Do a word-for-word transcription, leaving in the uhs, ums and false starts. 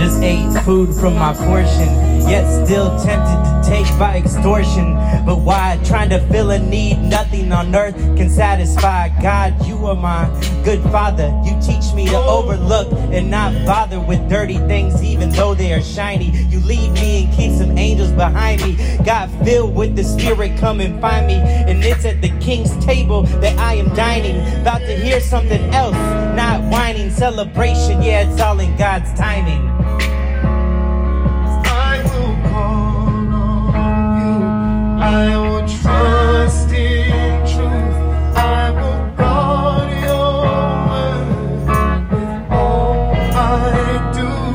just ate food from my portion, yet still tempted to take by extortion. But why? Trying to fill a need nothing on earth can satisfy. God, you are my good father. You teach me to overlook and not bother with dirty things even though they are shiny. You lead me and keep some angels behind me. God, filled with the Spirit, come and find me. And it's at the King's table that I am dining, about to hear something else, not whining. Celebration, yeah, it's all in God's timing. I will call on you, I will trust in truth, I will guard your word with all I do.